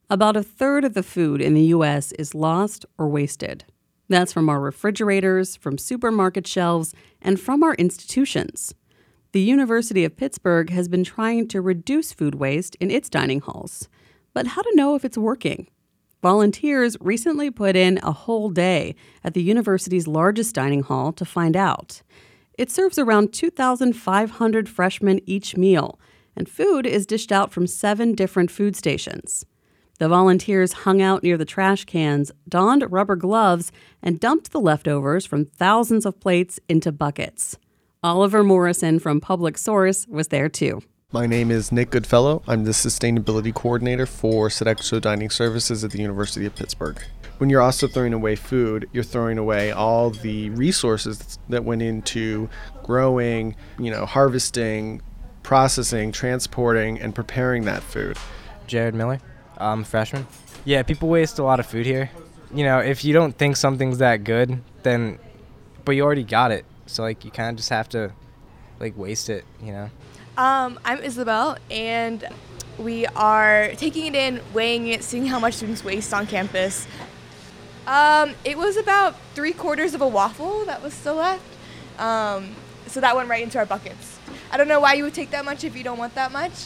About a third of the food in the U.S. is lost or wasted. That's from our refrigerators, from supermarket shelves, and from our institutions. The University of Pittsburgh has been trying to reduce food waste in its dining halls. But how to know if it's working? Volunteers recently put in a whole day at the university's largest dining hall to find out. It serves around 2,500 freshmen each meal, and food is dished out from 7 different food stations. The volunteers hung out near the trash cans, donned rubber gloves, and dumped the leftovers from thousands of plates into buckets. Oliver Morrison from Public Source was there too. My name is Nick Goodfellow. I'm the Sustainability Coordinator for Sodexo Dining Services at the University of Pittsburgh. When you're also throwing away food, you're throwing away all the resources that went into growing, harvesting, processing, transporting, and preparing that food. Jared Miller. I'm a freshman. Yeah, people waste a lot of food here. If you don't think something's that good, but you already got it. So, you kind of just have to, waste it, I'm Isabel, and we are taking it in, weighing it, seeing how much students waste on campus. It was about 3/4 of a waffle that was still left. So that went right into our buckets. I don't know why you would take that much if you don't want that much.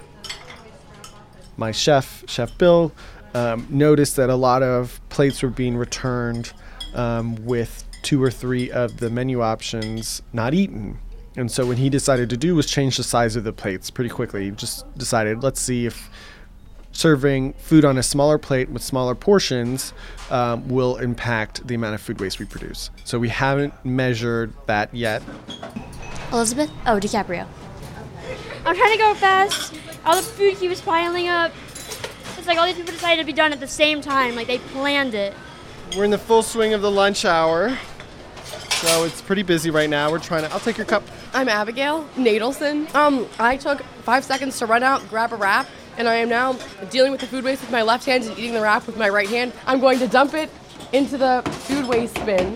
My Chef Bill, noticed that a lot of plates were being returned with 2 or 3 of the menu options not eaten. And so what he decided to do was change the size of the plates pretty quickly. He just decided, let's see if serving food on a smaller plate with smaller portions will impact the amount of food waste we produce. So we haven't measured that yet. Elizabeth? Oh, DiCaprio. I'm trying to go fast. All the food keeps piling up. It's all these people decided to be done at the same time. They planned it. We're in the full swing of the lunch hour. So it's pretty busy right now. I'll take your cup. I'm Abigail Nadelson. I took 5 seconds to run out, grab a wrap, and I am now dealing with the food waste with my left hand and eating the wrap with my right hand. I'm going to dump it into the food waste bin.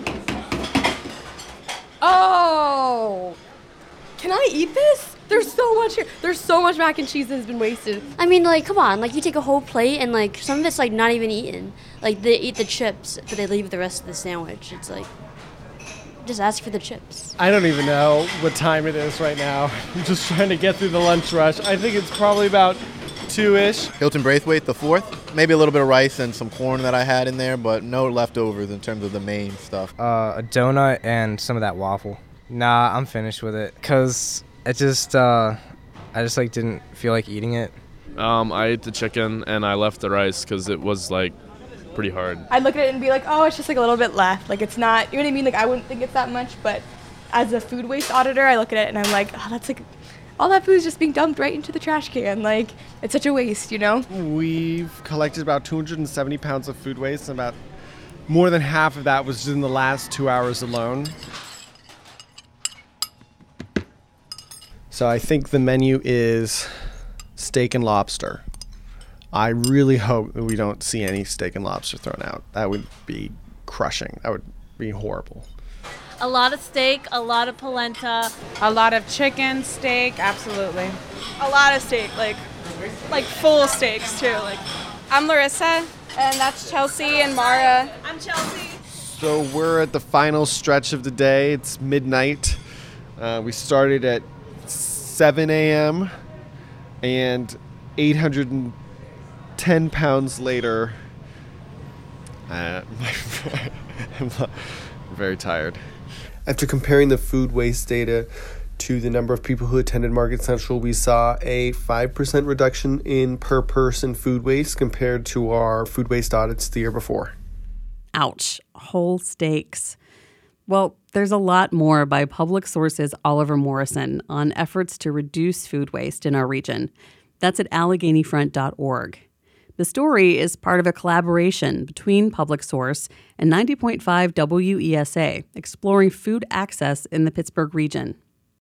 Oh! Can I eat this? There's so much here. There's so much mac and cheese that has been wasted. Come on. You take a whole plate and, some of it's, not even eaten. They eat the chips, but they leave the rest of the sandwich. It's just ask for the chips. I don't even know what time it is right now. I'm just trying to get through the lunch rush. I think it's probably about 2-ish. Hilton Braithwaite, the 4th. Maybe a little bit of rice and some corn that I had in there, but no leftovers in terms of the main stuff. A donut and some of that waffle. Nah, I'm finished with it. Because I just didn't feel like eating it. I ate the chicken and I left the rice because it was pretty hard. I'd look at it and be oh, it's just a little bit left. It's not, you know what I mean? I wouldn't think it's that much, but as a food waste auditor, I look at it and I'm oh, that's all that food is just being dumped right into the trash can. It's such a waste, We've collected about 270 pounds of food waste, and about more than half of that was just in the last 2 hours alone. So I think the menu is steak and lobster. I really hope that we don't see any steak and lobster thrown out. That would be crushing. That would be horrible. A lot of steak, a lot of polenta. A lot of chicken, steak, absolutely. A lot of steak, full steaks too. I'm Larissa, and that's Chelsea and Mara. I'm Chelsea. So we're at the final stretch of the day. It's midnight. We started at 7 a.m. and 810 pounds later, I'm very tired. After comparing the food waste data to the number of people who attended Market Central, we saw a 5% reduction in per person food waste compared to our food waste audits the year before. Ouch. Whole steaks. Well, there's a lot more by Public Source's Oliver Morrison on efforts to reduce food waste in our region. That's at AlleghenyFront.org. The story is part of a collaboration between Public Source and 90.5 WESA, exploring food access in the Pittsburgh region.